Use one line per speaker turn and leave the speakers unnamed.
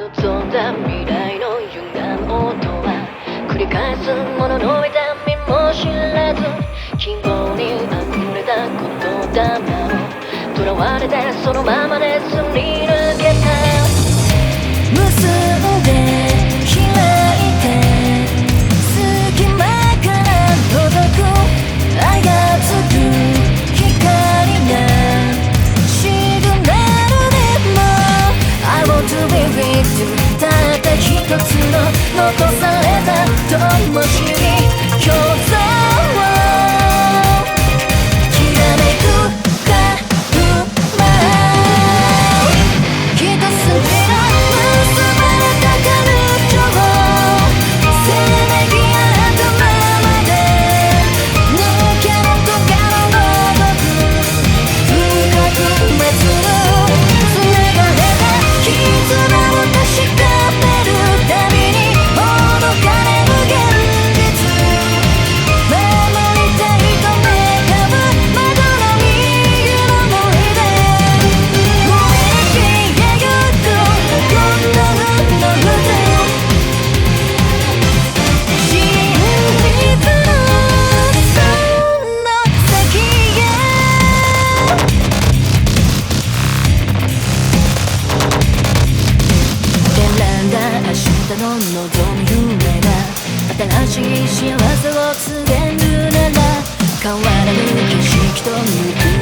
望んだ未来の歪む音は繰り返すものの痛みも知らず希望に溢れた言霊を囚われてそのままですり抜けた結んで開いて隙間から届くあやつく光がシグナルでも I want to be with you たった一つの残された灯火に共存の望む夢が新しい幸せを告げるなら変わらぬ景色と向き